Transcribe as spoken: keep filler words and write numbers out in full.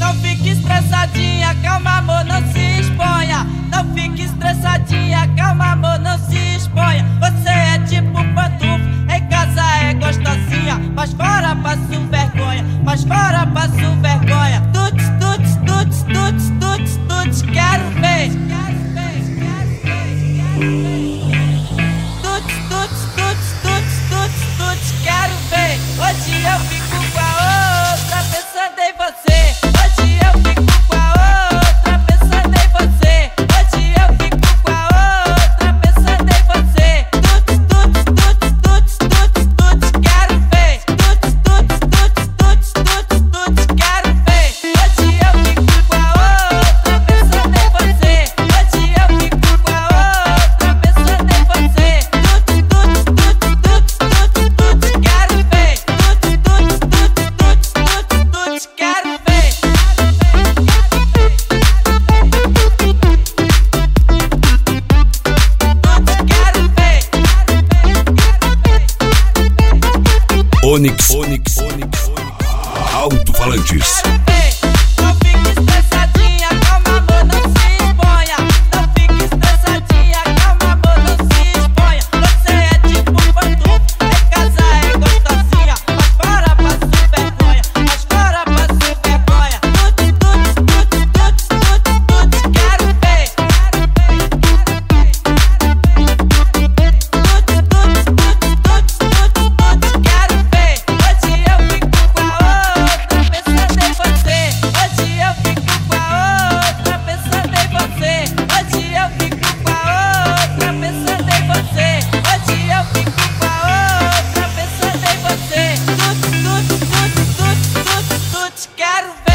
Não fique estressadinha, calma amor, não se exponha. Não fique estressadinha, calma amor, não se exponha. Você é tipo pantufa, em casa é gostosinha, mas fora passo vergonha, mas fora passo vergonha. Tuts, tuts, tuts, tuts, tuts, tuts, quero ver. Tuts, tuts, tuts, tuts, tuts, tuts, quero ver. Hoje eu fico com a outra pensando em você. Hoje eu fico com a outra pensando em você. Hoje eu fico com a outra pensando em você. Tuts, tuts, tuts, tuts, tuts, tuts, quero ver. Tuts, tuts, tuts, tuts, tuts, tuts, quero ver. Hoje eu fico com a outra pensando em você. Hoje eu fico com a outra pensando em você. Tuts, tuts, tuts, tuts, tuts, tuts, quero ver. Tuts, tuts, tuts, tuts, tuts, tuts, quero ver. Onyx, Onyx, Onyx, alto-falantes. Não fique estressadinha, calma amor, não se exponha. Não fique estressadinha, calma amor, não se exponha. Você é tipo pantufa, em casa é gostosinha, mas fora passo vergonha, mas fora passo vergonha. Tuts, tuts, tuts, tuts, tuts, tuts, quero ver. Tuts, tuts, tuts, tuts, tuts, tuts, quero ver. Hoje eu fico com a outra pensando em você. Hoje eu fico com a outra pensando em você. Hoje eu fico com a outra pensando em você. Hoje eu fico com a outra pensando em você. Tuts, tuts, tuts, tuts, tuts, tuts, quero ver.